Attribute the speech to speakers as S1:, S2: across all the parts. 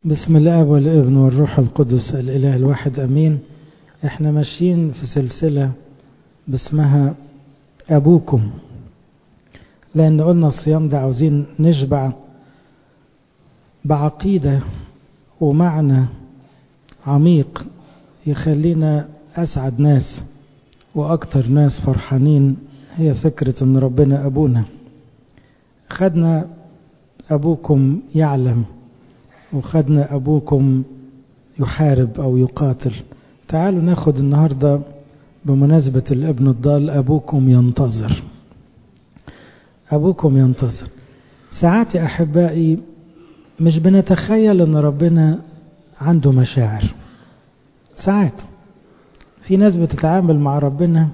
S1: بسم الله والابن والروح القدس الإله الواحد أمين. احنا ماشيين في سلسلة باسمها أبوكم، لأن قلنا الصيام ده عاوزين نشبع بعقيدة ومعنى عميق يخلينا أسعد ناس وأكتر ناس فرحانين. هي فكرة أن ربنا أبونا. خدنا أبوكم يعلم، وخدنا أبوكم يحارب أو يقاتل. تعالوا ناخد النهاردة بمناسبة الابن الضال أبوكم ينتظر. أبوكم ينتظر. ساعات يا أحبائي مش بنتخيل أن ربنا عنده مشاعر. ساعات في ناس بتتعامل مع ربنا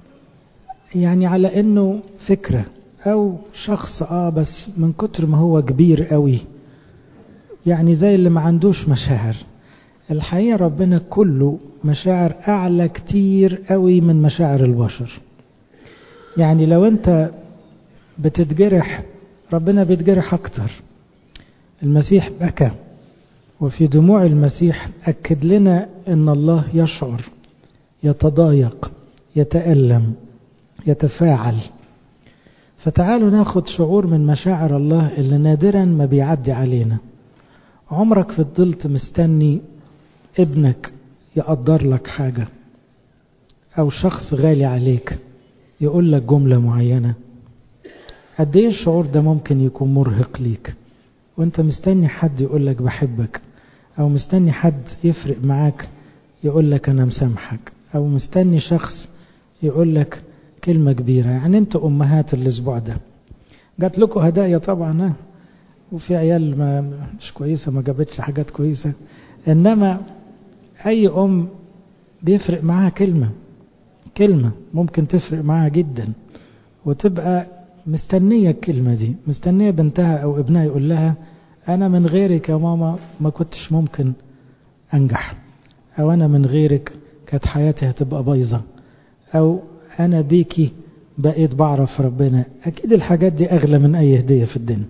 S1: يعني على أنه فكرة أو شخص بس من كتر ما هو كبير قوي، يعني زي اللي ما عندوش مشاعر. الحقيقة ربنا كله مشاعر أعلى كتير قوي من مشاعر البشر. يعني لو أنت بتتجرح ربنا بيتجرح أكتر. المسيح بكى، وفي دموع المسيح أكد لنا أن الله يشعر، يتضايق، يتألم، يتفاعل. فتعالوا ناخد شعور من مشاعر الله اللي نادرا ما بيعدي علينا. عمرك فضلت مستني ابنك يقدر لك حاجة، أو شخص غالي عليك يقول لك جملة معينة؟ قد ايه الشعور ده ممكن يكون مرهق ليك وانت مستني حد يقول لك بحبك، أو مستني حد يفرق معاك يقول لك أنا مسامحك، أو مستني شخص يقول لك كلمة كبيرة. يعني انتوا أمهات الأسبوع ده جات لكم هدايا طبعا، وفي عيال ما مش كويسة ما جابتش حاجات كويسة، إنما أي أم بيفرق معاها كلمة ممكن تفرق معاها جدا، وتبقى مستنية الكلمة دي، مستنية بنتها أو ابنها يقول لها أنا من غيرك يا ماما ما كنتش ممكن أنجح، أو أنا من غيرك كانت حياتي هتبقى بايظة، أو أنا بيكي بقيت بعرف ربنا. أكيد الحاجات دي أغلى من أي هدية في الدنيا.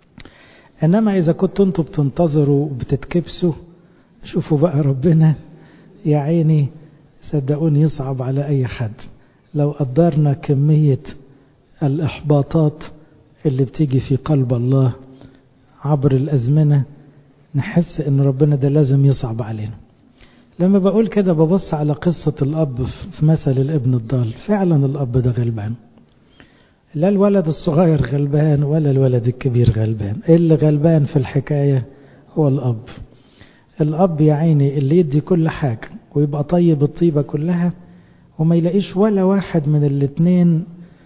S1: إنما إذا كنتوا أنتوا بتنتظروا وبتتكبسوا، شوفوا بقى ربنا يا عيني صدقوني يصعب على أي حد. لو قدرنا كمية الإحباطات اللي بتيجي في قلب الله عبر الأزمنة نحس إن ربنا ده لازم يصعب علينا. لما بقول كده ببص على قصة الأب في مثل الابن الضال. فعلا الأب ده غلبان، لا الولد الصغير غلبان ولا الولد الكبير غلبان. اللي غلبان في الحكاية هو الأب. الأب يا عيني اللي يدي كل حاجة ويبقى طيب الطيبة كلها، وما يلاقيش ولا واحد من الاتنين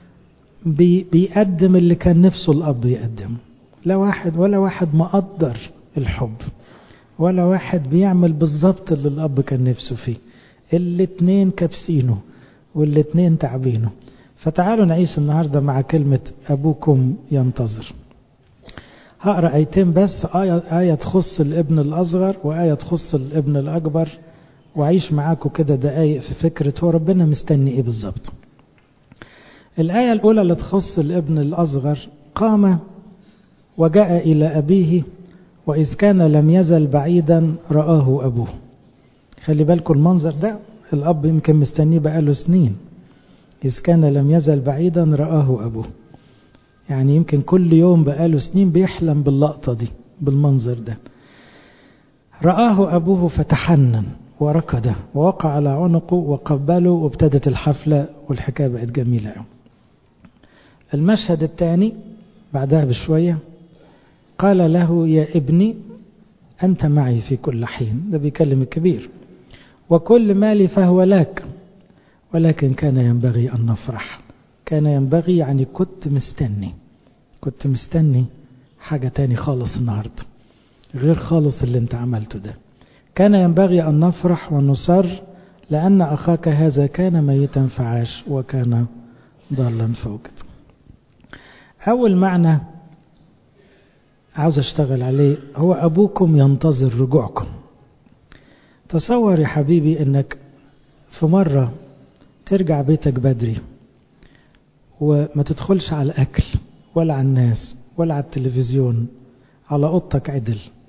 S1: بيقدم اللي كان نفسه الأب يقدم. لا واحد ولا واحد مقدر الحب، ولا واحد بيعمل بالظبط اللي الأب كان نفسه فيه. الاتنين كابسينه والاتنين تعبينه. فتعالوا نعيش النهاردة مع كلمة أبوكم ينتظر. هقرأ آيتين بس، آية تخص الابن الأصغر وآية تخص الابن الأكبر، وعيش معاكم كده دقايق في فكرة هو ربنا مستني إيه بالظبط. الآية الأولى اللي تخص الابن الأصغر: قام وجاء إلى أبيه وإذ كان لم يزل بعيدا رآه أبوه. خلي بالكم المنظر ده، الأب يمكن مستنيه بقاله سنين. إذ كان لم يزل بعيدا رآه أبوه، يعني يمكن كل يوم بقاله سنين بيحلم باللقطة دي، بالمنظر ده. رآه أبوه فتحنن وركض ووقع على عنقه وقبله، وابتدت الحفلة والحكاية بقت جميلة. المشهد الثاني بعدها بشوية: قال له يا ابني أنت معي في كل حين. ده بيكلم الكبير. وكل مالي فهو لك، ولكن كان ينبغي أن نفرح. كان ينبغي يعني كنت مستني حاجة تاني خالص النهاردة، غير خالص اللي انت عملته ده. كان ينبغي أن نفرح ونصر، لأن أخاك هذا كان ميتا فعاش وكان ضالا فوجد. أول معنى عاوز أشتغل عليه هو أبوكم ينتظر رجوعكم. تصور يا حبيبي أنك في مرة ترجع بيتك بدري وما تدخلش على الأكل ولا على الناس ولا على التلفزيون، على أوضتك عدل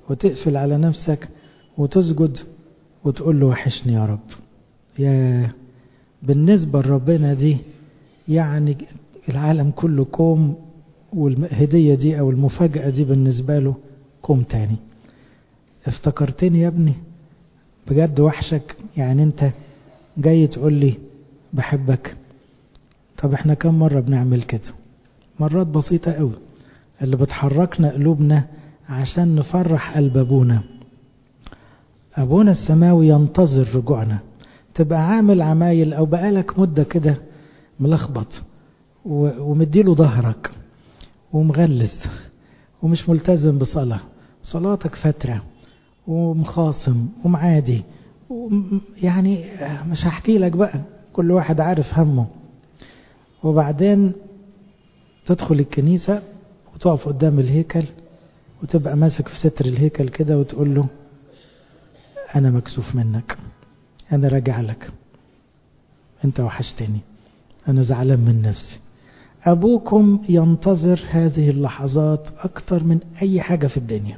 S1: وتقفل على نفسك وتسجد وتقول له وحشني يا رب. يا بالنسبة لربنا دي يعني العالم كله كوم، والهدية دي أو المفاجأة دي بالنسبة له كوم تاني. افتكرتني يا ابني بجد وحشك، يعني انت جاي تقول لي بحبك. طب احنا كم مرة بنعمل كده؟ مرات بسيطة قوي اللي بتحركنا قلوبنا عشان نفرح قلب أبونا. أبونا السماوي ينتظر رجوعنا. تبقى عامل عمايل أو بقالك مدة كده ملخبط ومديله ظهرك ومغلس ومش ملتزم بصلاة، صلاتك فترة ومخاصم ومعادي يعني مش هحكي لك بقى، كل واحد عارف همه. وبعدين تدخل الكنيسة وتقف قدام الهيكل وتبقى ماسك في ستر الهيكل كده وتقول له أنا مكسوف منك، أنا راجع لك، أنت وحشتني، أنا زعلان من نفسي. أبوكم ينتظر هذه اللحظات أكتر من أي حاجة في الدنيا،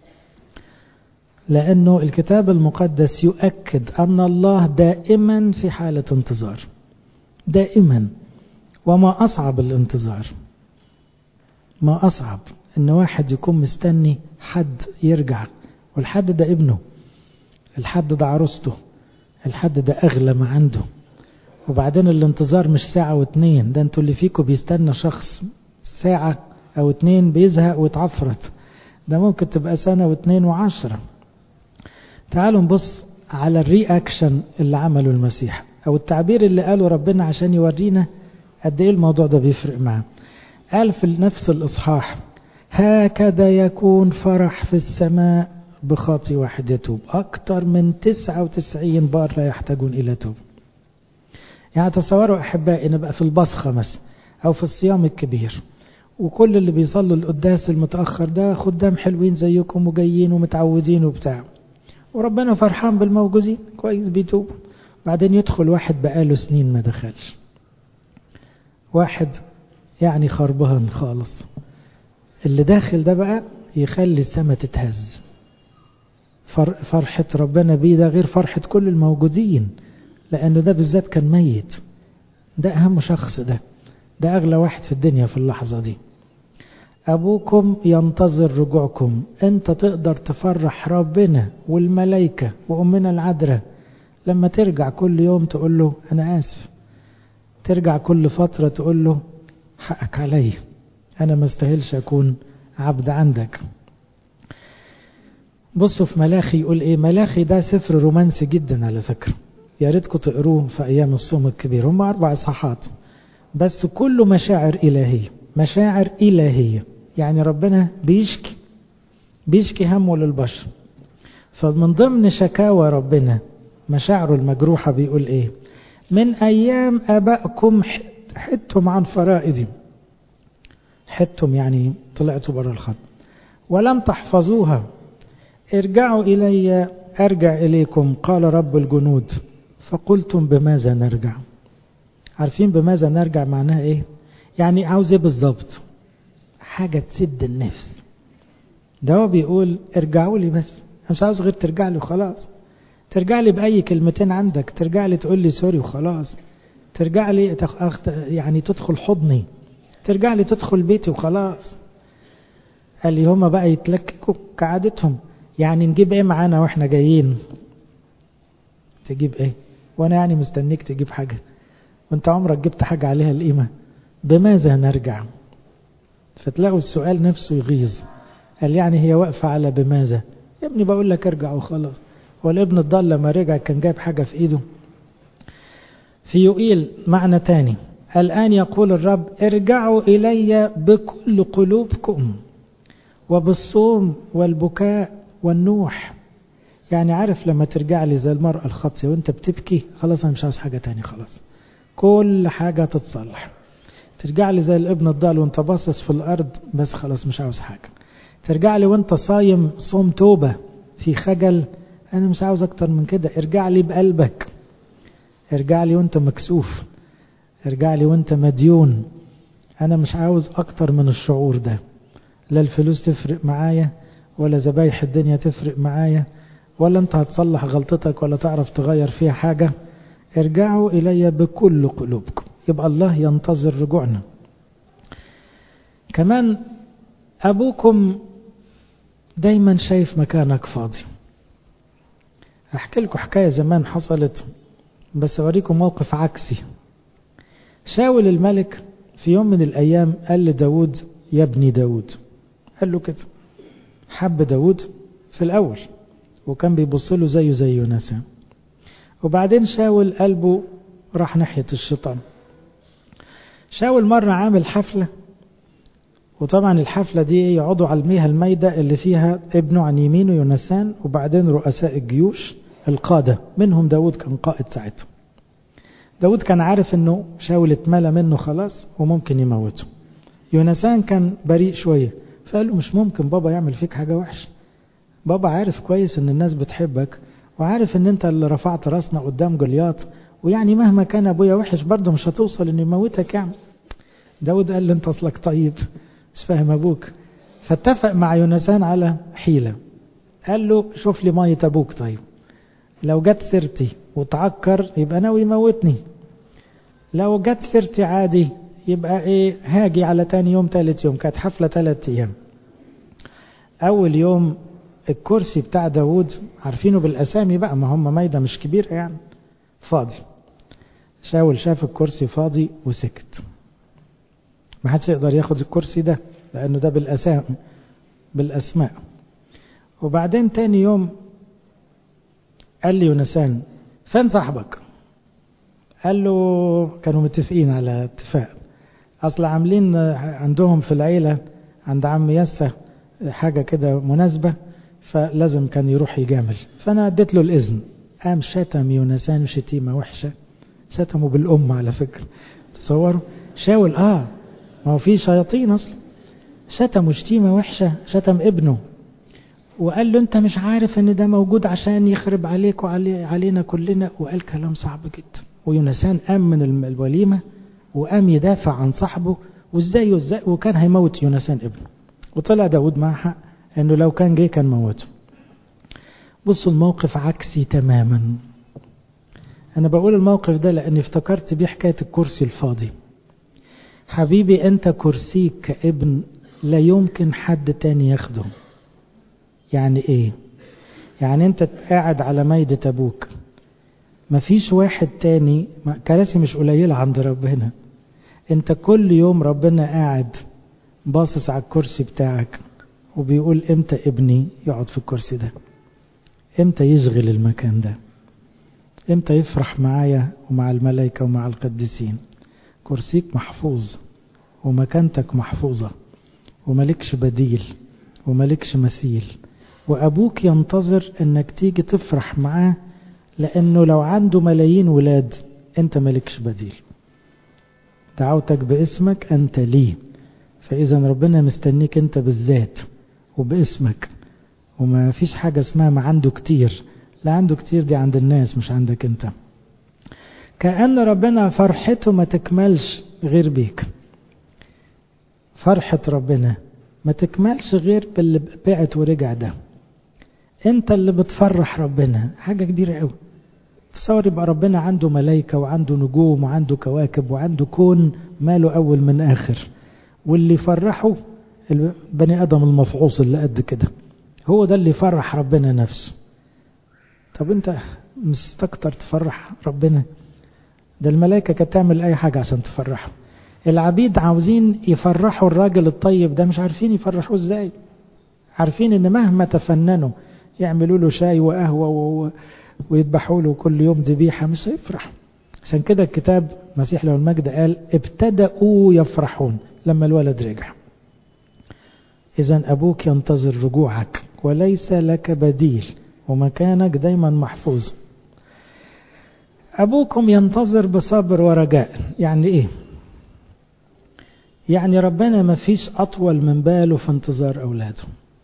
S1: لأنه الكتاب المقدس يؤكد أن الله دائما في حالة انتظار دائما. وما أصعب الانتظار، ما أصعب إن واحد يكون مستني حد يرجع، والحد ده ابنه، الحد ده عروسته، الحد ده أغلى ما عنده. وبعدين الانتظار مش ساعة واتنين، ده انتوا اللي فيكم بيستنى شخص ساعة أو اتنين بيزهق ويتعفرت، ده ممكن تبقى سنة واتنين وعشرة. تعالوا نبص على الرياكشن اللي عمله المسيح، أو التعبير اللي قاله ربنا عشان يورينا قد ايه الموضوع ده بيفرق معاه. قال في نفس الإصحاح هكذا يكون فرح في السماء بخاطي واحد يتوب، أكتر من 99 بار لا يحتاجون إلى توب. يعني تصوروا أحبائي نبقى في البصخة مثلا أو في الصيام الكبير، وكل اللي بيصلوا القداس المتأخر ده خدام حلوين زيكم وجايين ومتعودين وبتاع، وربنا فرحان بالموجودين كويس بيتوب. بعدين يدخل واحد بقاله سنين ما دخلش، واحد يعني خربان خالص، اللي داخل ده بقى يخلي السماء تتهز. فرحة ربنا بيه ده غير فرحة كل الموجودين، لأنه ده بالذات كان ميت، ده أهم شخص، ده أغلى واحد في الدنيا في اللحظة دي. أبوكم ينتظر رجوعكم. أنت تقدر تفرح ربنا والملائكة وأمنا العذراء لما ترجع كل يوم تقول له أنا آسف، ترجع كل فترة تقول له حقك علي، أنا ما استاهلش أكون عبد عندك. بصوا في ملاخي يقول إيه. ملاخي ده سفر رومانسي جدا على فكرة، يا ريتكم تقروه في أيام الصوم الكبير، هم 4 إصحاحات بس كله مشاعر إلهية، مشاعر إلهية. يعني ربنا بيشكي همه للبشر. فمن ضمن شكاوى ربنا مشاعره المجروحة بيقول إيه؟ من أيام أبائكم حدتم عن فرائضي، حدتم يعني طلعتوا برا الخط، ولم تحفظوها، ارجعوا إلي أرجع إليكم قال رب الجنود، فقلتم بماذا نرجع. عارفين بماذا نرجع معناها إيه؟ يعني عاوز إيه بالظبط؟ حاجة تسد النفس. ده هو بيقول ارجعوا لي، بس أنا مش عاوز غير ترجع لي وخلاص، ترجع لي بأي كلمتين عندك، ترجع لي تقول لي سوري وخلاص، ترجع لي يعني تدخل حضني، ترجع لي تدخل بيتي وخلاص. قال لي هما بقى يتلككوا كعادتهم، يعني نجيب ايه معانا واحنا جايين؟ تجيب ايه وانا يعني مستنيك تجيب حاجة وانت عمرك جبت حاجة عليها القيمة؟ بماذا نرجع؟ فتلاقوا السؤال نفسه يغيظ. قال يعني هي واقفة على بماذا؟ يا ابني بقول لك ارجع وخلاص. والابن الضال لما رجع كان جايب حاجة في ايده. في يوئيل معنى تاني، الآن يقول الرب ارجعوا إلي بكل قلوبكم وبالصوم والبكاء والنوح. يعني عارف لما ترجع لي زي المرأة الخاطئة وانت بتبكي، خلاص انا مش عاوز حاجة تاني، خلاص كل حاجة تتصلح. ترجع لي زي الابن الضال وانت باصص في الارض، بس خلاص مش عاوز حاجة. ترجع لي وانت صايم صوم توبة في خجل، انا مش عاوز اكتر من كده. ارجع لي بقلبك، ارجع لي وانت مكسوف، ارجع لي وانت مديون. انا مش عاوز اكتر من الشعور ده. لا الفلوس تفرق معايا، ولا ذبايح الدنيا تفرق معايا، ولا انت هتصلح غلطتك ولا تعرف تغير فيها حاجة. ارجعوا إلي بكل قلوبكم. يبقى الله ينتظر رجوعنا. كمان أبوكم دايما شايف مكانك فاضي. أحكي لكم حكاية زمان حصلت، بس أوريكم موقف عكسي. شاول الملك في يوم من الأيام قال لداود يا ابني داود، قال له كده، حب داود في الأول وكان بيبص له زي يونسان. وبعدين شاول قلبه راح ناحية الشيطان. شاول مرة عامل حفلة، وطبعا الحفلة دي يقعدوا على المياه الميدة اللي فيها ابنه عن يمينه يونسان، وبعدين رؤساء الجيوش القادة، منهم داود كان قائد ساعتها. داود كان عارف انه شاول اتملى منه خلاص وممكن يموته. يونسان كان بريء شوية، فقال له مش ممكن بابا يعمل فيك حاجة وحشة. بابا عارف كويس ان الناس بتحبك، وعارف ان انت اللي رفعت راسنا قدام جولياط، ويعني مهما كان ابويا وحش برضه مش هتوصل انه يموتك يعني. داود قال له انت اصلك طيب، مش فاهم ابوك. فاتفق مع يونسان على حيلة، قال له شوف لي مية ابوك، طيب لو جت سيرتي وتعكر يبقى ناوي يموتني، لو جت سيرتي عادي يبقى ايه هاجي على تاني يوم تالت يوم. كانت حفلة 3 أيام. اول يوم الكرسي بتاع داود عارفينه بالاسامي بقى، ما هم ميدة مش كبير يعني، فاضي. شاول شاف الكرسي فاضي وسكت، ما حدش يقدر ياخد الكرسي ده لانه ده بالاسماء. وبعدين تاني يوم قال لي يونسان فين صاحبك؟ قال له كانوا متفقين على اتفاق، اصل عاملين عندهم في العيلة عند عم يسة حاجة كده مناسبة، فلازم كان يروح يجامل، فانا اديت له الاذن. قام شتم يونسان شتيمة وحشة، شتمه بالام على فكرة. تصوروا شاول ما هو في شياطين اصلا، شتمه شتيمة وحشة، شتم ابنه وقال له انت مش عارف ان ده موجود عشان يخرب عليك وعلينا كلنا، وقال كلام صعب جدا. ويونسان قام من الوليمة وقام يدافع عن صاحبه وازاي وكان هيموت يونسان ابنه. وطلع داود مع حق انه لو كان جه كان موته. بصوا الموقف عكسي تماما. انا بقول الموقف ده لاني افتكرت بيه حكاية الكرسي الفاضي. حبيبي انت كرسيك كابن لا يمكن حد تاني ياخده. يعني ايه؟ يعني انت قاعد على ميدة ابوك، مفيش واحد تاني. كراسي مش قليلة عند ربنا. انت كل يوم ربنا قاعد باصص على الكرسي بتاعك وبيقول امتى ابني يقعد في الكرسي ده، امتى يشغل المكان ده، امتى يفرح معايا ومع الملائكة ومع القديسين. كرسيك محفوظ ومكانتك محفوظة وملكش بديل وملكش مثيل. وأبوك ينتظر أنك تيجي تفرح معاه، لأنه لو عنده ملايين ولاد أنت ملكش بديل. دعوتك باسمك أنت ليه، فإذا ربنا مستنيك أنت بالذات وباسمك. وما فيش حاجة اسمها ما عنده كتير، لا عنده كتير دي عند الناس مش عندك أنت. كأن ربنا فرحته ما تكملش غير بيك. فرحة ربنا ما تكملش غير باللي بعت ورجع ده. انت اللي بتفرح ربنا، حاجة كبيرة قوي. تصور يبقى ربنا عنده ملايكة وعنده نجوم وعنده كواكب وعنده كون ماله أول من آخر، واللي يفرحه البني آدم المفعوص اللي قد كده. هو ده اللي يفرح ربنا نفسه. طب انت مستكتر تفرح ربنا؟ ده الملائكة كانت تعمل أي حاجة عشان تفرحه. العبيد عاوزين يفرحوا الراجل الطيب ده، مش عارفين يفرحوه ازاي. عارفين ان مهما تفننوا يعملوا له شاي وقهوة ويذبحوا له كل يوم ذبيحة مش هيفرح. عشان كده الكتاب مسيح له المجد قال ابتدأوا يفرحون لما الولد رجع. إذن أبوك ينتظر رجوعك وليس لك بديل، ومكانك دايما محفوظ. أبوكم ينتظر بصبر ورجاء. يعني إيه؟ يعني ربنا ما فيش أطول من باله في انتظار أولاده.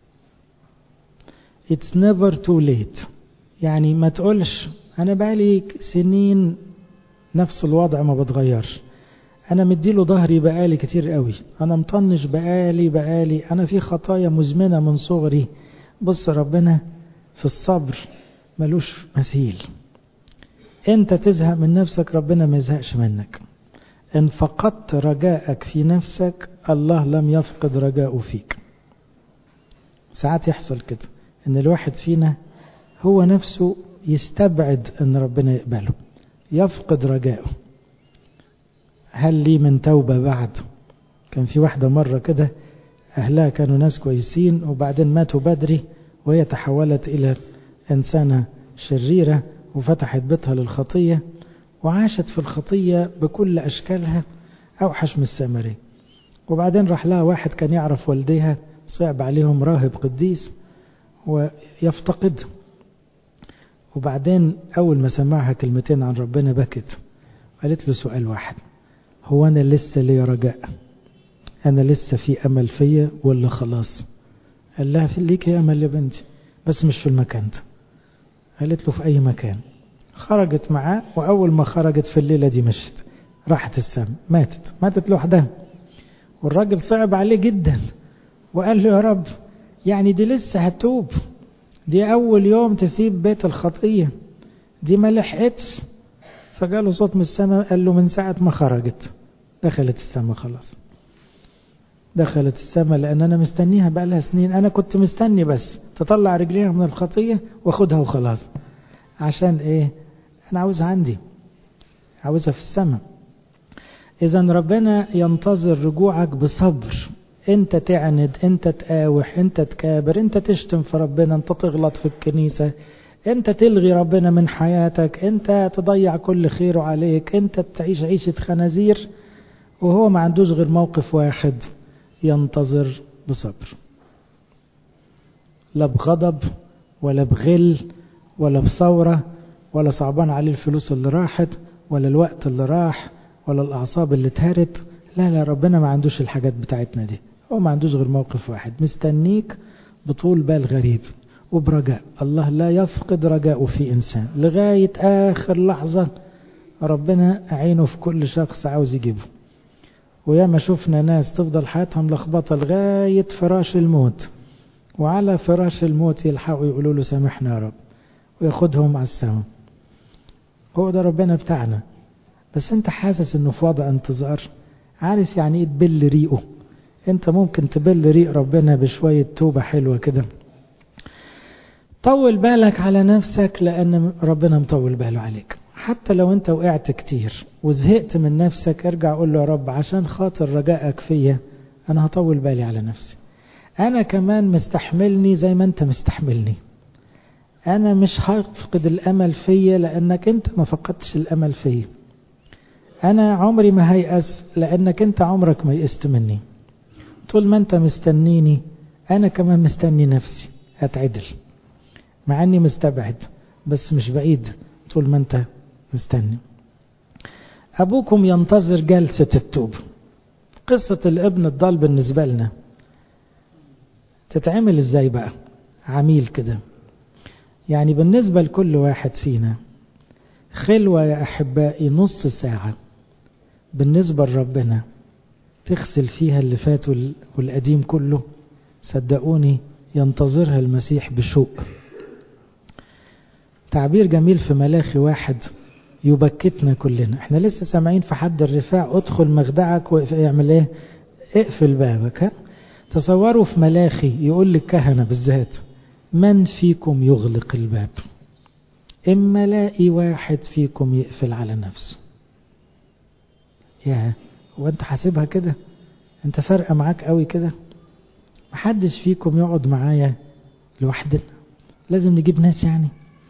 S1: It's never too late. يعني ما تقولش أنا بقالي سنين نفس الوضع ما بتغيرش، أنا مديله ظهري بقالي كتير قوي، أنا مطنش بقالي، أنا في خطايا مزمنة من صغري بص ربنا في الصبر ملوش مثيل. انت تزهق من نفسك، ربنا ما يزهقش منك. ان فقدت رجاءك في نفسك، الله لم يفقد رجاءه فيك. ساعات يحصل كده ان الواحد فينا هو نفسه يستبعد ان ربنا يقبله، يفقد رجاءه. هل لي من توبة بعد؟ كان في واحدة مرة كده أهلها كانوا ناس كويسين وبعدين ماتوا بدري، وهي تحولت إلى إنسانة شريرة وفتحت بيتها للخطية وعاشت في الخطية بكل أشكالها أوحش من السامرية. وبعدين راح لها واحد كان يعرف والديها، صعب عليهم راهب قديس ويفتقد. وبعدين أول ما سمعها كلمتين عن ربنا بكت. قالت له سؤال واحد: هو أنا لسه لي رجاء؟ أنا لسه في أمل فيا ولا خلاص؟ قال لها في ليك أمل يا بنتي، بس مش في المكان ده. قالت له في أي مكان. خرجت معاه، وأول ما خرجت في الليلة دي مشت، راحت السما، ماتت لوحدها. والراجل صعب عليه جدا وقال له يا رب، يعني دي لسه هتوب، دي أول يوم تسيب بيت الخطية، دي ما لحقتش. فقاله صوت من السماء قال له من ساعة ما خرجت دخلت السماء خلاص. دخلت السماء لأن أنا مستنيها بقى لها سنين. أنا كنت مستني بس تطلع رجليها من الخطية واخدها وخلاص. عشان إيه؟ أنا عاوزها عندي، عاوزها في السماء. إذا ربنا ينتظر رجوعك بصبر. أنت تعند، أنت تقاوح، أنت تكابر، أنت تشتم في ربنا، أنت تغلط في الكنيسة، أنت تلغي ربنا من حياتك، أنت تضيع كل خيره عليك، أنت تعيش عيشة خنازير، وهو ما عندوش غير موقف واحد: ينتظر بصبر. لا بغضب ولا بغل ولا بثورة ولا صعبان عليه الفلوس اللي راحت ولا الوقت اللي راح ولا الأعصاب اللي اتهرت. لا ربنا ما عندوش الحاجات بتاعتنا دي. هو ما عندوش غير موقف واحد: مستنيك بطول بال غريب وبرجاء. الله لا يفقد رجاءه في إنسان لغاية آخر لحظة. ربنا عينه في كل شخص عاوز يجيبه. وياما شفنا ناس تفضل حياتها ملخبطة لغاية فراش الموت، وعلى فراش الموت يلحقوا يقولوا له سامحنا يا رب، وياخدهم على السماء. هو ده ربنا بتاعنا. بس انت حاسس انه في وضع انتظار، عارف يعني ايه تبل ريقه. انت ممكن تبل ريق ربنا بشوية توبة حلوة كده. طول بالك على نفسك لان ربنا مطول باله عليك. حتى لو انت وقعت كتير وزهقت من نفسك، ارجع قول له يا رب عشان خاطر رجائك فيا انا هطول بالي على نفسي. انا كمان مستحملني زي ما انت مستحملني. انا مش هفقد الامل فيا لانك انت ما فقدتش الامل فيا. انا عمري ما هيأس لانك انت عمرك ما يئست مني. طول ما انت مستنيني انا كمان مستني نفسي هتعدل، مع اني مستبعد بس مش بعيد طول ما انت مستني. ابوكم ينتظر جلسة التوب. قصة الابن الضال بالنسبة لنا تتعمل ازاي بقى؟ عميل كده. يعني بالنسبة لكل واحد فينا خلوة يا أحبائي نص ساعة بالنسبة لربنا تغسل فيها اللي فات والقديم كله. صدقوني ينتظرها المسيح بشوق. تعبير جميل في ملاخي 1 يبكتنا كلنا. احنا لسه سامعين في حد الرفاع: ادخل مخدعك واعمل ايه؟ اقفل بابك. تصوروا في ملاخي يقول للكهنة بالذات: من فيكم يغلق الباب؟ إما لاقي واحد فيكم يقفل على نفسه. يا وانت حاسبها كده؟ انت فارقة معاك قوي كده؟ محدش فيكم يقعد معايا لوحدنا، لازم نجيب ناس. يعني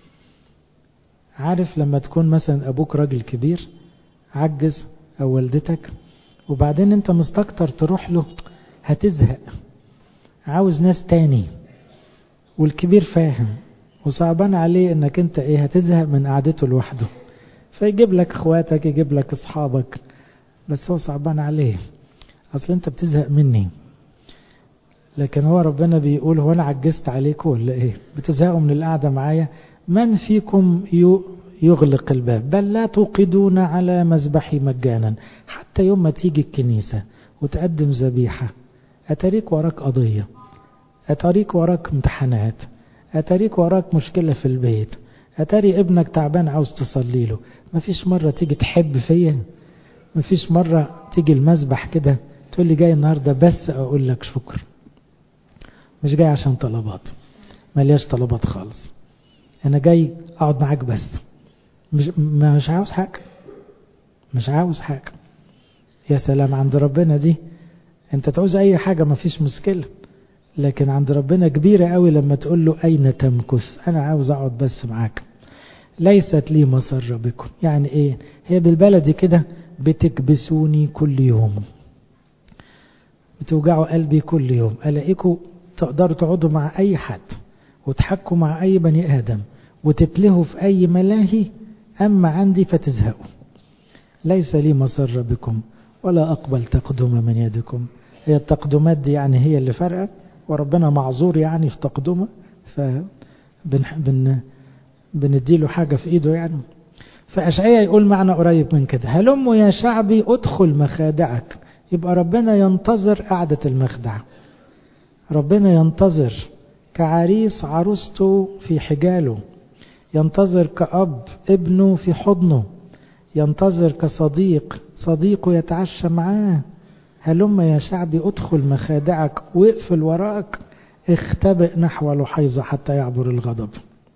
S1: عارف لما تكون مثلا ابوك راجل كبير عجز او والدتك، وبعدين انت مستكتر تروح له، هتزهق، عاوز ناس تاني، والكبير فاهم وصعبان عليه انك انت هتزهق من قعدته لوحده، فيجيب لك اخواتك، يجيب لك اصحابك، بس هو صعبان عليه، اصل انت بتزهق مني. لكن هو ربنا بيقول: هو انا عجزت عليكم ولا ايه؟ بتزهقوا من القعده معايا؟ من فيكم يغلق الباب؟ بل لا توقدون على مذبحي مجانا. حتى يوم ما تيجي الكنيسه وتقدم ذبيحه اتاريك وراك قضيه، أتاريك وراك امتحانات، أتاريك وراك مشكلة في البيت، أتاري ابنك تعبان عاوز تصلي له. مفيش مرة تيجي تحب فيا؟ مفيش مرة تيجي المسبح كده تقول لي جاي النهاردة بس أقول لك شكر؟ مش جاي عشان طلبات، ملياش طلبات خالص، أنا جاي أقعد معاك بس، مش عاوز حاجة، مش عاوز حاجة. يا سلام عند ربنا دي، انت تعوز اي حاجة مفيش مشكلة، لكن عند ربنا كبيرة قوي لما تقول له اين تمكث، انا عاوز اقعد بس معاك. ليست لي مسر بكم، يعني ايه؟ هي بالبلدي كده بتكبسوني كل يوم، بتوجعوا قلبي كل يوم، الاقيكم تقدروا تقعدوا مع اي حد وتحكوا مع اي بني ادم وتتلهوا في اي ملاهي، اما عندي فتزهقوا. ليس لي مسر بكم ولا أقبل تقدم من يدكم. هي التقدمات دي يعني هي اللي فرقت، وربنا معذور يعني في تقدمه، بنديله حاجة في إيده يعني. فأشعياء يقول معنى قريب من كده: هلم يا شعبي أدخل مخادعك. يبقى ربنا ينتظر قعدة المخدع، ربنا ينتظر كعريس عروسته في حجاله، ينتظر كأب ابنه في حضنه، ينتظر كصديق صديقه يتعشى معاه. هلم يا شعبي ادخل مخادعك، واقفل وراك، اختبئ نحو لحيظة حتى يعبر الغضب.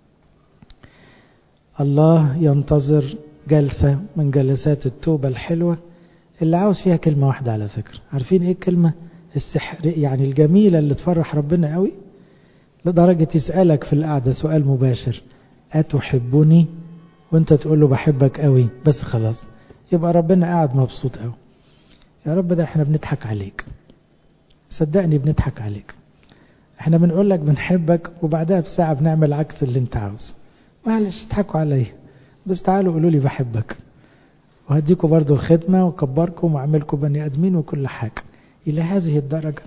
S1: الله ينتظر جلسة من جلسات التوبة الحلوة اللي عاوز فيها كلمة واحدة على فكرة. عارفين ايه الكلمة السحر يعني الجميلة اللي تفرح ربنا قوي؟ لدرجة يسألك في القعدة سؤال مباشر: أتحبني؟ وانت تقول له بحبك قوي، بس خلاص يبقى ربنا قاعد مبسوط قوي. يا رب ده احنا بنضحك عليك، صدقني بنضحك عليك، احنا بنقول لك بنحبك وبعدها بساعة بنعمل عكس اللي انت عاوز. معلش اضحكوا علي، بس تعالوا قولوا لي بحبك وهديكوا برضو الخدمة وكبركم واعملكم بني ادمين وكل حاجة. الى هذه الدرجة.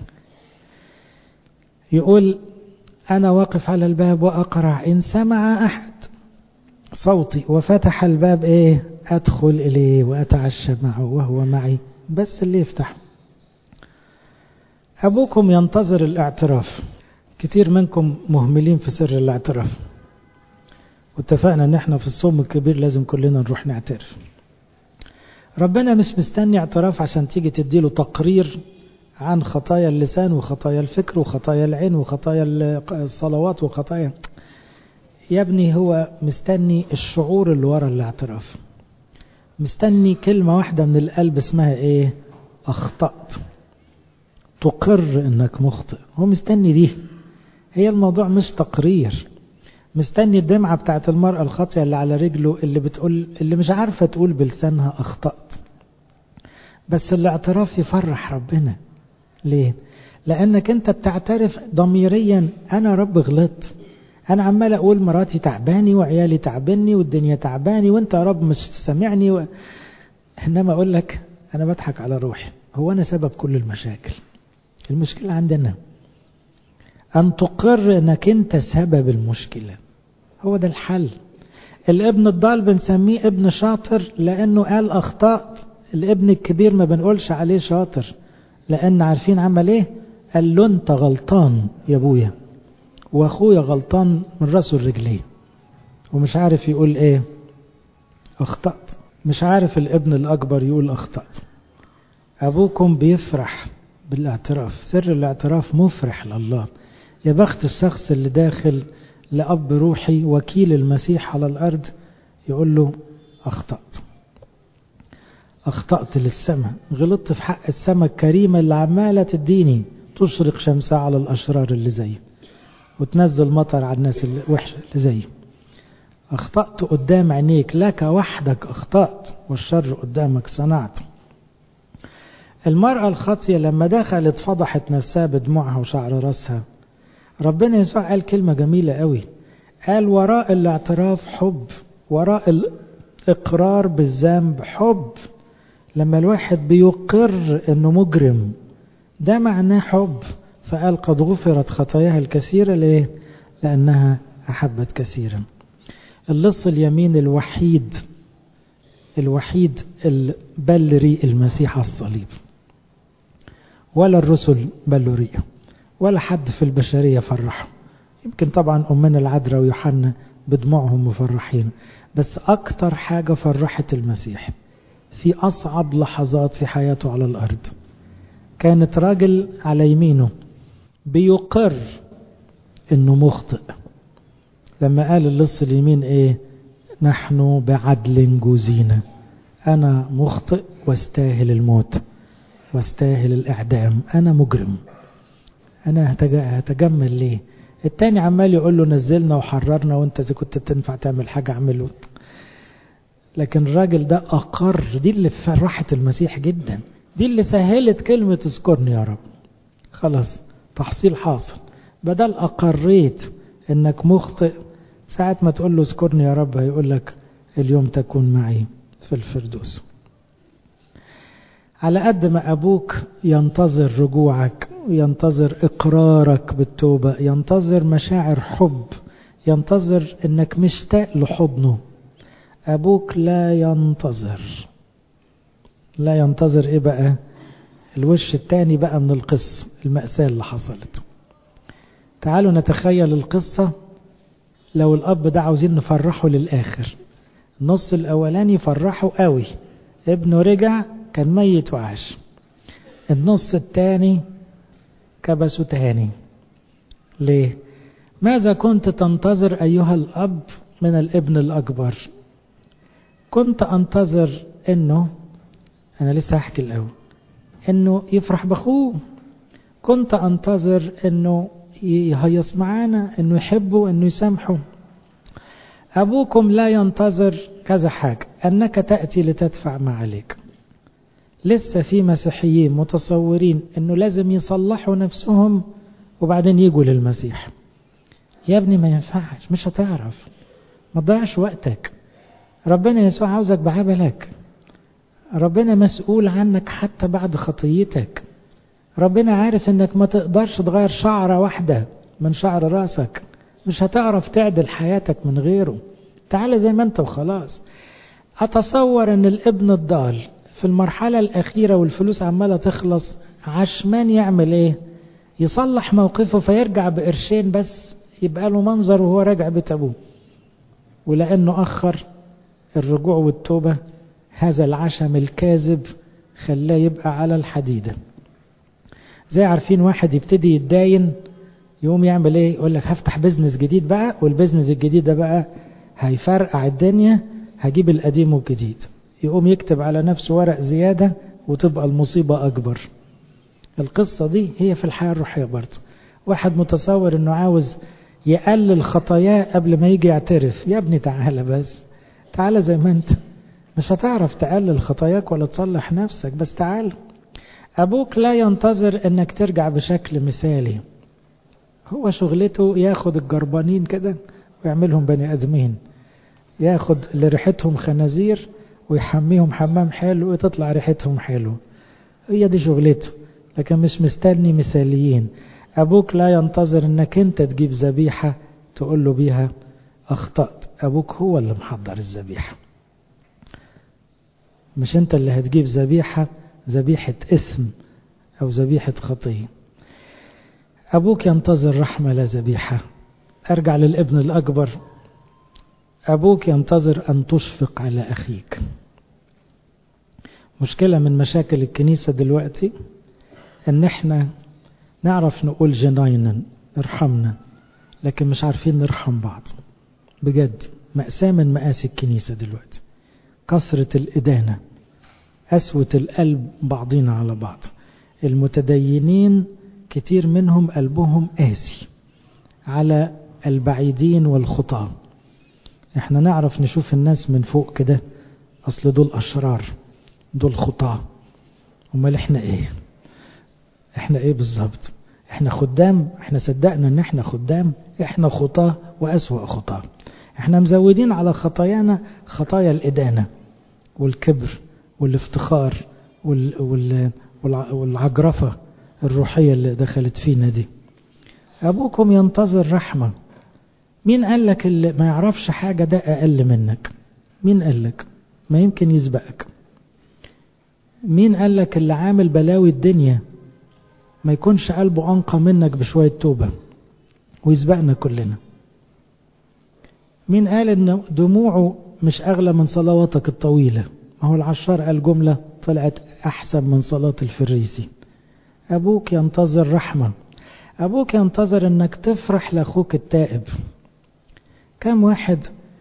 S1: يقول: انا واقف على الباب واقرع، ان سمع احد صوتي وفتح الباب ايه؟ ادخل اليه واتعشى معه وهو معي. بس اللي يفتح. ابوكم ينتظر الاعتراف. كتير منكم مهملين في سر الاعتراف، واتفقنا ان احنا في الصوم الكبير لازم كلنا نروح نعترف. ربنا مش مستني اعتراف عشان تيجي تديله تقرير عن خطايا اللسان وخطايا الفكر وخطايا العين وخطايا الصلوات وخطايا. يا ابني هو مستني الشعور اللي ورا الاعتراف، مستني كلمة واحدة من القلب اسمها ايه؟ اخطأت، تقر انك مخطئ. هو مستني دي، هي الموضوع مش تقرير. مستني الدمعة بتاعت المرأة الخاطئة اللي على رجله، اللي بتقول، اللي مش عارفة تقول بلسانها اخطأت. بس الاعتراف يفرح ربنا. ليه؟ لانك انت بتعترف ضميريا: انا رب غلطت، انا عمال اقول مراتي تعباني وعيالي تعبني والدنيا تعباني وانت يا رب مش سامعني انما اقول لك انا بضحك على روحي، هو انا سبب كل المشاكل؟ المشكلة عندنا. ان تقر انك انت سبب المشكلة، هو ده الحل. الابن الضال بنسميه ابن شاطر لانه قال اخطأت. الابن الكبير ما بنقولش عليه شاطر، لان عارفين عمل ايه؟ قال له انت غلطان يا ابويا، واخويا غلطان من راسه الرجليه، ومش عارف يقول ايه؟ اخطأت. مش عارف الابن الاكبر يقول اخطأت. ابوكم بيفرح بالاعتراف، سر الاعتراف مفرح لله. يا بخت الشخص اللي داخل لأب روحي وكيل المسيح على الارض يقول له اخطأت، اخطأت للسماء، غلطت في حق السماء الكريمة اللي عمالة تديني، تشرق شمسها على الاشرار اللي زي، وتنزل مطر على الناس الوحشة اللي زي. اخطأت قدام عينيك، لك وحدك اخطأت والشر قدامك صنعت. المرأة الخاطية لما دخلت فضحت نفسها بدموعها وشعر راسها. ربنا يسوع قال كلمة جميلة قوي، قال: وراء الاعتراف حب، وراء الاقرار بالذنب حب. لما الواحد بيقر انه مجرم ده معناه حب. فقال: قد غفرت خطاياها الكثيرة. ليه؟ لأنها أحبت كثيرا. اللص اليمين الوحيد اللي بل ريق المسيح على الصليب، ولا الرسل بلوا ريقه، ولا حد في البشرية فرحه. يمكن طبعا أمنا العذراء ويوحنا بدموعهم مفرحين، بس أكتر حاجة فرحت المسيح في أصعب لحظات في حياته على الأرض، كانت راجل على يمينه بيقر إنه مخطئ، لما قال اللص اليمين إيه؟ نحن بعدل جوزينا، أنا مخطئ واستاهل الموت واستاهل الإعدام، أنا مجرم، أنا هتجمل ليه؟ التاني عمال يقول له نزلنا وحررنا، وانت إذا كنت تنفع تعمل حاجة اعمله. لكن الراجل ده أقر. دي اللي فرحت المسيح جدا، دي اللي سهلت كلمة اذكرني يا رب. خلاص تحصيل حاصل، بدل أقريت انك مخطئ، ساعة ما تقول له اذكرني يا رب هيقول لك اليوم تكون معي في الفردوس. على قد ما أبوك ينتظر رجوعك وينتظر إقرارك بالتوبة، ينتظر مشاعر حب، ينتظر إنك مشتاق لحضنه، أبوك لا ينتظر. لا ينتظر إيه بقى؟ الوش التاني بقى من القصة، المأساة اللي حصلت. تعالوا نتخيل القصة لو الأب ده عاوزين نفرحه للآخر. النص الأولاني فرحه قوي، ابنه رجع كان ميت وعاش. النص الثاني كبسه تاني. ليه؟ ماذا كنت تنتظر أيها الأب من الابن الأكبر؟ كنت أنتظر إنه، أنا لسه هحكي الأول، إنه يفرح بأخوه. كنت أنتظر إنه يهيص معانا، إنه يحبه، إنه يسامحه. أبوكم لا ينتظر كذا حاجة، أنك تأتي لتدفع ما عليك. لسه في مسيحيين متصورين إنه لازم يصلحوا نفسهم وبعدين يجوا للمسيح. يا ابني ما ينفعش، مش هتعرف، ما تضيعش وقتك. ربنا يسوع عاوزك بعملك، ربنا مسؤول عنك حتى بعد خطيتك. ربنا عارف انك ما تقدرش تغير شعرة واحدة من شعر راسك، مش هتعرف تعدل حياتك من غيره. تعال زي ما انت وخلاص. اتصور ان الابن الضال في المرحلة الاخيرة والفلوس عمالة تخلص، عشمان يعمل ايه؟ يصلح موقفه فيرجع بقرشين بس يبقى له منظر وهو راجع بيت ابوه. ولانه اخر الرجوع والتوبة، هذا العشم الكاذب خلاه يبقى على الحديدة. زي عارفين واحد يبتدي يتداين يقوم يعمل ايه؟ يقول لك هفتح بزنس جديد بقى، والبزنس الجديد ده بقى هيفرقع الدنيا، هجيب القديم والجديد. يقوم يكتب على نفسه ورق زيادة وتبقى المصيبة أكبر. القصة دي هي في الحياة الروحية برضه. واحد متصور انه عاوز يقلل خطاياه قبل ما يجي يعترف. يا ابني تعالى بس، تعالى زي ما انت، مش هتعرف تقلل خطاياك ولا تصلح نفسك، بس تعال. أبوك لا ينتظر انك ترجع بشكل مثالي، هو شغلته ياخد الجربانين كده ويعملهم بني ادمين، ياخد اللي ريحتهم خنازير ويحميهم حمام حلو وتطلع ريحتهم حلو. هي دي شغلته، لكن مش مستني مثاليين. أبوك لا ينتظر انك انت تجيب ذبيحة تقول له بيها اخطأت. أبوك هو اللي محضر الذبيحة، مش انت اللي هتجيب ذبيحة اسم او ذبيحة خطية. أبوك ينتظر رحمة لا ذبيحة. أرجع للابن الأكبر. أبوك ينتظر أن تشفق على أخيك. مشكلة من مشاكل الكنيسة دلوقتي أن احنا نعرف نقول جناينا ارحمنا، لكن مش عارفين نرحم بعض. بجد مأساة من مآسي الكنيسة دلوقتي، كثرة الإدانة، قسوة القلب بعضنا على بعض. المتدينين كتير منهم قلبهم قاسي على البعيدين والخطاة. احنا نعرف نشوف الناس من فوق كده، اصل دول اشرار، دول خطاة. امال احنا ايه؟ احنا ايه بالظبط؟ احنا خدام؟ احنا صدقنا ان احنا خدام؟ احنا خطاة واسوأ خطاة. احنا مزودين على خطايانا خطايا الادانة والكبر والافتخار والعجرفة الروحية اللي دخلت فينا دي. أبوكم ينتظر رحمة. مين قال لك اللي ما يعرفش حاجة ده أقل منك؟ مين قال لك؟ ما يمكن يسبقك. مين قال لك اللي عامل بلاوي الدنيا ما يكونش قلبه أنقى منك بشوية توبة ويسبقنا كلنا. مين قال إن دموعه مش أغلى من صلواتك الطويلة؟ ما هو العشار قال جملة طلعت أحسن من صلاة الفريسي. أبوك ينتظر رحمة، أبوك ينتظر إنك تفرح لأخوك التائب. كم واحد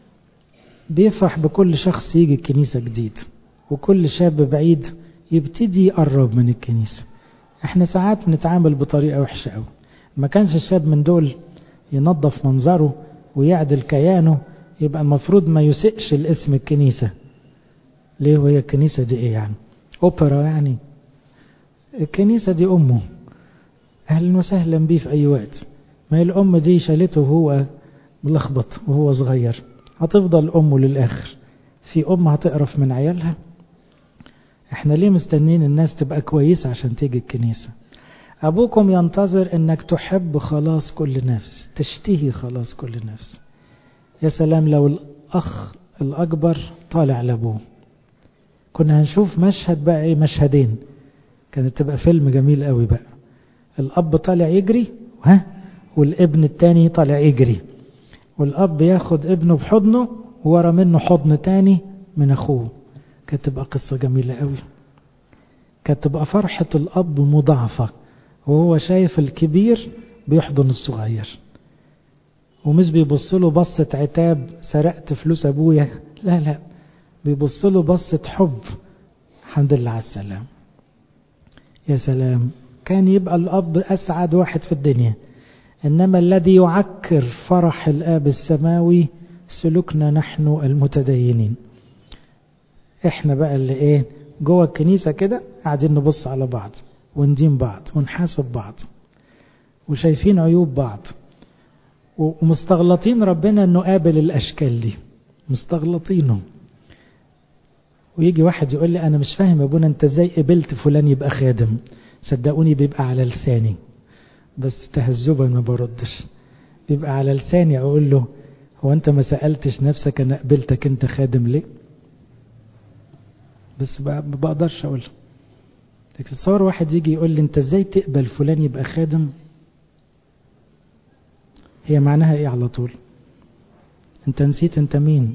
S1: بيفرح بكل شخص يجي الكنيسة جديد، وكل شاب بعيد يبتدي يقرب من الكنيسة. احنا ساعات نتعامل بطريقة وحشة قوي. ما كانش الشاب من دول ينظف منظره ويعدل كيانه، يبقى المفروض ما يسئش الاسم الكنيسة. ليه؟ وهي الكنيسة دي ايه يعني؟ اوبرا يعني؟ الكنيسة دي امه، اهلا وسهلا بيه في اي وقت. ما هي الام دي شالته وهو ملخبط وهو صغير، هتفضل امه للاخر. في ام هتقرف من عيالها؟ احنا ليه مستنين الناس تبقى كويسة عشان تيجي الكنيسة؟ ابوكم ينتظر انك تحب خلاص كل نفس، تشتهي خلاص كل نفس. يا سلام لو الاخ الاكبر طالع لابوه، كنا هنشوف مشهد بقى ايه، مشهدين، كانت تبقى فيلم جميل قوي بقى. الاب طالع يجري والابن التاني طالع يجري، والاب ياخد ابنه بحضنه وورا منه حضن تاني من اخوه. كانت تبقى قصة جميلة قوي. كانت تبقى فرحة الاب مضاعفة وهو شايف الكبير بيحضن الصغير، ومش بيبص له بصة عتاب سرقت فلوس ابويا، لا، بيبص له بصة حب، الحمد لله على السلام. يا سلام، كان يبقى الاب اسعد واحد في الدنيا. انما الذي يعكر فرح الاب السماوي سلوكنا نحن المتدينين. احنا بقى اللي ايه، جوه الكنيسة كده قاعدين نبص على بعض وندين بعض ونحاسب بعض وشايفين عيوب بعض ومستغلطين ربنا انه قابل الاشكال دي، مستغلطينه. ويجي واحد يقول لي انا مش فاهم يا ابونا انت ازاي قبلت فلان يبقى خادم؟ صدقوني بيبقى على لساني، بس تهذبا ما بردش. بيبقى على لساني اقول له هو انت ما سألتش نفسك انا قبلتك انت خادم ليه؟ بس ما بقدرش اقول. لكن تصور واحد يجي يقول لي انت ازاي تقبل فلان يبقى خادم؟ هي معناها ايه على طول؟ انت نسيت انت مين؟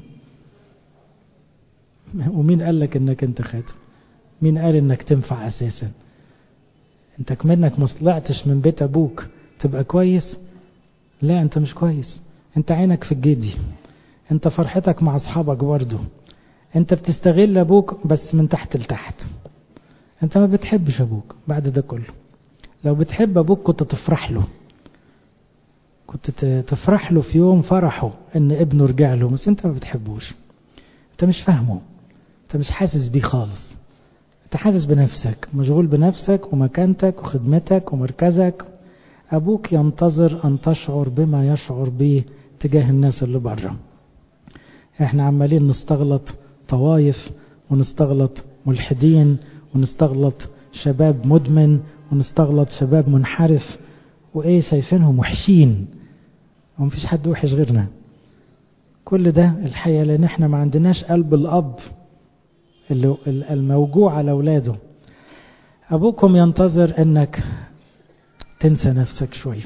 S1: ومين قال لك انك انت خادم؟ مين قال انك تنفع اساسا؟ انت كمنك ما طلعتش من بيت ابوك تبقى كويس؟ لا، انت مش كويس. انت عينك في الجدي، انت فرحتك مع اصحابك برضه، انت بتستغل ابوك بس من تحت لتحت. انت ما بتحبش ابوك بعد ده كله. لو بتحب ابوك كنت تفرح له، كنت تفرح له في يوم فرحه ان ابنه رجع له، بس انت ما بتحبوش. انت مش فاهمه، انت مش حاسس بيه خالص. انت حاسس بنفسك، مشغول بنفسك ومكانتك وخدمتك ومركزك. ابوك ينتظر ان تشعر بما يشعر به تجاه الناس اللي بره. احنا عمالين نستغلط طوايف ونستغلط ملحدين ونستغلط شباب مدمن ونستغلط شباب منحرف، وايه شايفينهم وحشين، ومفيش حد وحش غيرنا. كل ده الحقيقة لان احنا ما عندناش قلب الاب اللي الموجوع على اولاده. ابوكم ينتظر انك تنسى نفسك شوي،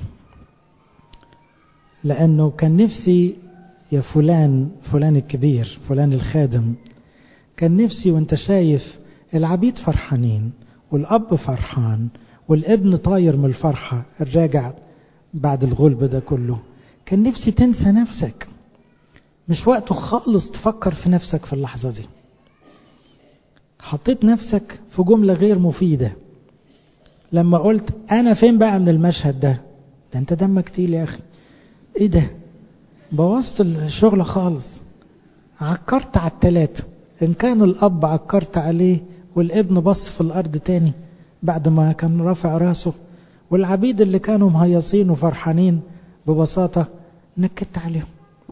S1: لانه كان نفسي يا فلان الكبير، فلان الخادم، كان نفسي وانت شايف العبيد فرحانين والاب فرحان والابن طاير من الفرحة الراجع بعد الغلب ده كله، كان نفسي تنسى نفسك. مش وقته خالص تفكر في نفسك في اللحظة دي. حطيت نفسك في جملة غير مفيدة لما قلت انا فين بقى من المشهد ده انت دمك تقيل يا اخي. ايه ده؟ بوظت الشغل خالص، عكرت على الثلاثة. ان كان الاب عكرت عليه والابن بص في الارض تاني بعد ما كان رافع راسه، والعبيد اللي كانوا مهيصين وفرحانين ببساطة نكت عليهم.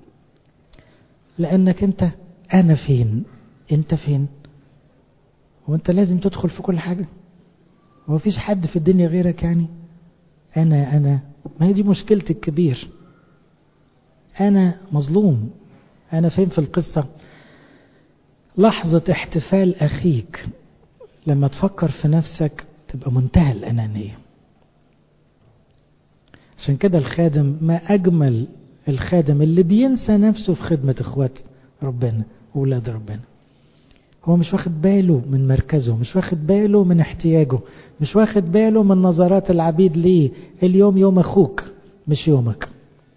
S1: لانك انت انا فين؟ انت فين؟ وانت لازم تدخل في كل حاجة؟ ومفيش حد في الدنيا غيرك يعني؟ انا ما هي دي مشكلتي الكبير. انا مظلوم. انا فين في القصة؟ لحظة احتفال اخيك لما تفكر في نفسك تبقى منتهى الانانية. عشان كده الخادم، ما أجمل الخادم اللي بينسى نفسه في خدمة إخوات ربنا وولاد ربنا. هو مش واخد باله من مركزه، مش واخد باله من احتياجه، مش واخد باله من نظرات العبيد ليه. اليوم يوم أخوك مش يومك.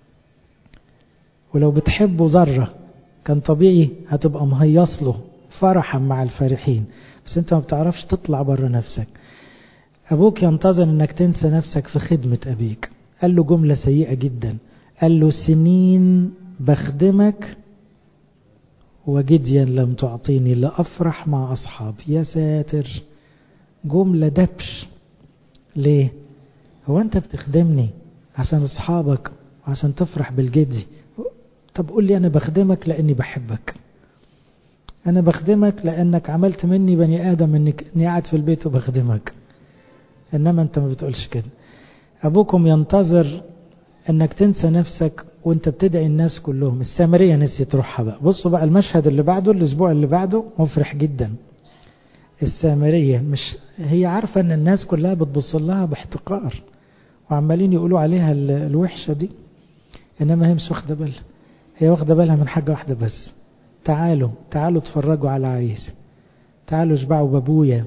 S1: ولو بتحبه ذرة كان طبيعي هتبقى مهيص له فرحا مع الفرحين، بس انت ما بتعرفش تطلع بره نفسك. أبوك ينتظر انك تنسى نفسك في خدمة أبيك. قال له جملة سيئة جدا، قال له سنين بخدمك وجديا لم تعطيني لأفرح مع أصحابي. يا ساتر، جملة دبش. ليه؟ هو أنت بتخدمني عشان أصحابك وعشان تفرح بالجدي؟ طب قول لي أنا بخدمك لأني بحبك، أنا بخدمك لأنك عملت مني بني آدم إني قاعد في البيت وبخدمك. إنما أنت ما بتقولش كده. أبوكم ينتظر أنك تنسى نفسك وأنت بتدعي الناس كلهم. السامرية نسيت روحها بقى. بصوا بقى المشهد اللي بعده، الأسبوع اللي بعده مفرح جدا. السامرية مش هي عارفة أن الناس كلها بتبص لها باحتقار وعمالين يقولوا عليها الوحشة دي، إنما هي مش واخدة بالها. هي واخدة بالها من حاجة واحدة بس، تعالوا اتفرجوا على عريس، تعالوا اشبعوا بابويا.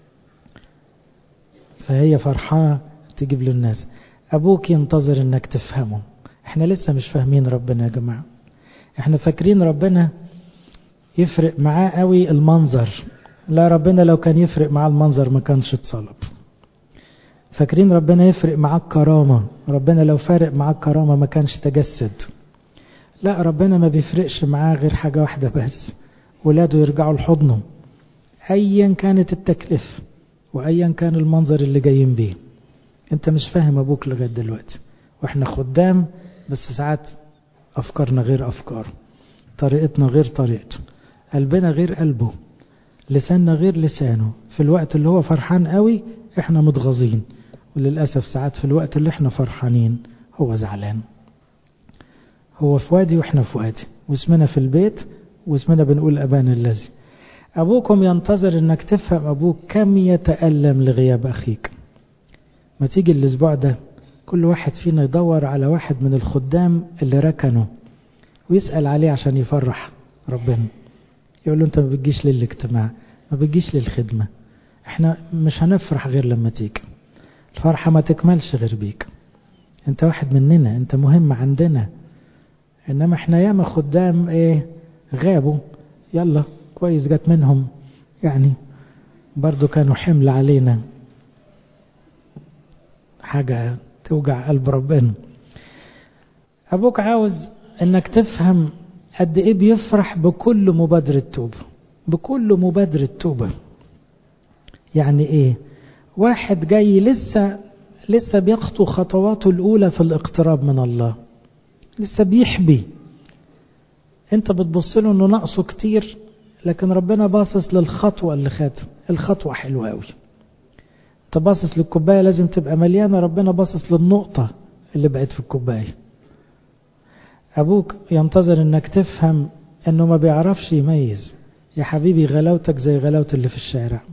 S1: فهي فرحانة تجيب للناس. أبوك ينتظر أنك تفهمه. احنا لسه مش فاهمين ربنا يا جماعة. احنا فاكرين ربنا يفرق معاه قوي المنظر. لا، ربنا لو كان يفرق معاه المنظر ما كانش اتصلب. فاكرين ربنا يفرق معاه الكرامة. ربنا لو فارق معاه الكرامة ما كانش تجسد. لا، ربنا ما بيفرقش معاه غير حاجة واحدة بس، ولاده يرجعوا لحضنه أيا كانت التكلفة وأيا كان المنظر اللي جايين بيه. انت مش فاهم أبوك لغاية دلوقتي، واحنا خدام بس ساعات أفكارنا غير أفكاره، طريقتنا غير طريقته، قلبنا غير قلبه، لساننا غير لسانه. في الوقت اللي هو فرحان قوي احنا متغاظين، وللأسف ساعات في الوقت اللي احنا فرحانين هو زعلان. هو في وادي واحنا في وادي، واسمنا في البيت واسمنا بنقول أبانا الذي. أبوكم ينتظر انك تفهم أبوك كم يتألم لغياب أخيك. ما تيجي الأسبوع ده كل واحد فينا يدور على واحد من الخدام اللي ركنه ويسأل عليه عشان يفرح ربنا. يقول له انت ما بتجيش للاجتماع، ما بتجيش للخدمة، احنا مش هنفرح غير لما تيجي. الفرحة ما تكملش غير بيك، انت واحد مننا، انت مهم عندنا. انما احنا ياما خدام غابوا، يلا كويس جات منهم، يعني برضو كانوا حمل علينا، حاجة توجع قلب ربنا. أبوك عاوز أنك تفهم قد إيه بيفرح بكل مبادرة توبة، بكل مبادرة توبة. يعني إيه؟ واحد جاي لسه بيخطو خطواته الأولى في الاقتراب من الله، لسه بيحبي. أنت بتبص له أنه نقصه كتير، لكن ربنا باصص للخطوة اللي خدها. الخطوة حلوة أوي. انت باصص للكوباية لازم تبقى مليانة، ربنا باصص للنقطة اللي بقت في الكوباية. أبوك ينتظر انك تفهم انه ما بيعرفش يميز. يا حبيبي غلاوتك زي غلاوة اللي في الشارع،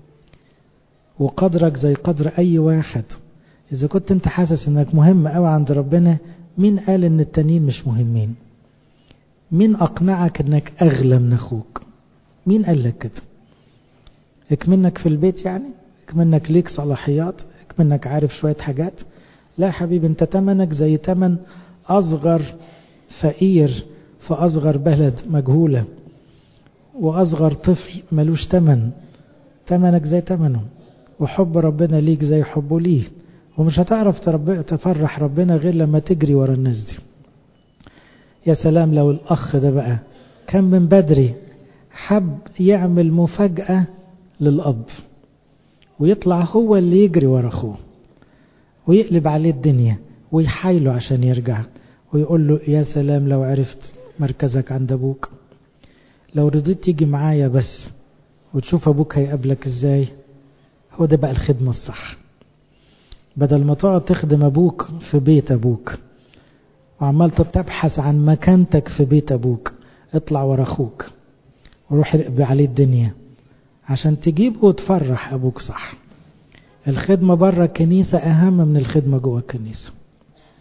S1: وقدرك زي قدر اي واحد. اذا كنت انت حاسس انك مهم قوي عند ربنا، مين قال ان التانيين مش مهمين؟ مين اقنعك انك اغلى من اخوك؟ مين قال لك كده؟ اكمنك في البيت يعني، اكمنك ليك صلاحيات، اكمنك عارف شوية حاجات. لا حبيبي، انت تمنك زي تمن اصغر فقير في اصغر بلد مجهولة، واصغر طفل ملوش تمن. تمنك زي تمنه، وحب ربنا ليك زي حبه ليه. ومش هتعرف تفرح ربنا غير لما تجري ورا الناس دي. يا سلام لو الاخ ده بقى كان من بدري حب يعمل مفاجأة للأب، ويطلع هو اللي يجري ورا أخوه ويقلب عليه الدنيا ويحايله عشان يرجع، ويقول له يا سلام لو عرفت مركزك عند أبوك، لو رضيت تيجي معايا بس وتشوف أبوك هيقابلك إزاي. هو ده بقى الخدمة الصح. بدل ما تقعد تخدم أبوك في بيت أبوك وعمال تبحث عن مكانتك في بيت أبوك، اطلع ورا أخوك وروح اقلب عليه الدنيا عشان تجيبه وتفرح أبوك. صح، الخدمة بره الكنيسة أهم من الخدمة جوه الكنيسة.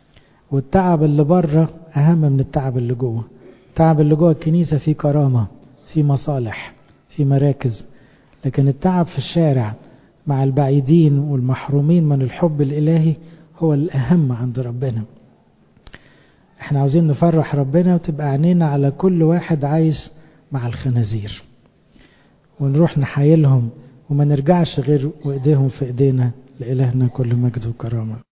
S1: والتعب اللي بره أهم من التعب اللي جوه. التعب اللي جوه الكنيسة فيه كرامة، فيه مصالح، فيه مراكز، لكن التعب في الشارع مع البعيدين والمحرومين من الحب الإلهي هو الأهم عند ربنا. احنا عاوزين نفرح ربنا وتبقى عينينا على كل واحد عايش مع الخنازير، ونروح نحايلهم وما نرجعش غير وإيديهم في إيدينا. لإلهنا كل مجد وكرامة.